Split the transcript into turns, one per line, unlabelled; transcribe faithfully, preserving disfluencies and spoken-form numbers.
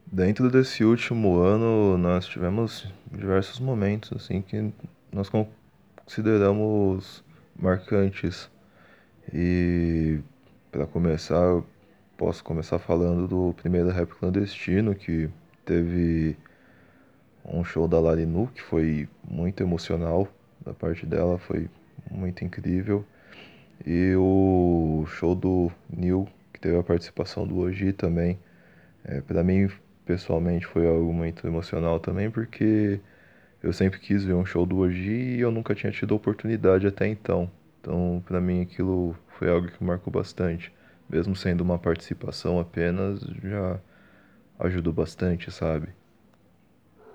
Dentro desse último ano, nós tivemos diversos momentos assim que nós consideramos marcantes. E para começar, eu posso começar falando do primeiro Rap Clandestino, que teve um show da Larinu, que foi muito emocional da parte dela, foi muito incrível. E o show do Neil, que teve a participação do Oji também. É, para mim, pessoalmente, foi algo muito emocional também, porque eu sempre quis ver um show do Oji e eu nunca tinha tido a oportunidade até então. Então, para mim, aquilo foi algo que marcou bastante. Mesmo sendo uma participação apenas, já ajudou bastante, sabe?